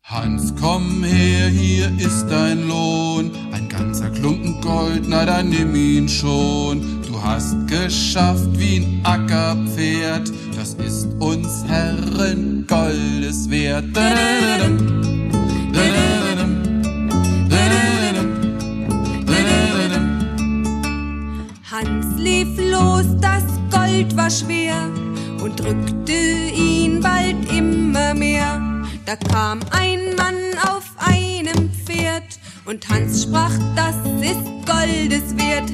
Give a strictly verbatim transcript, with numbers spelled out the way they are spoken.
Hans, komm her, hier ist dein Lohn, ein ganzer Klumpen Gold, na dann nimm ihn schon. Du hast geschafft wie ein Ackerpferd, das ist uns Herren Goldes wert. Hans lief los, das Gold war schwer und drückte ihn bald immer mehr. Da kam ein Mann auf einem Pferd und Hans sprach, das ist Goldes wert.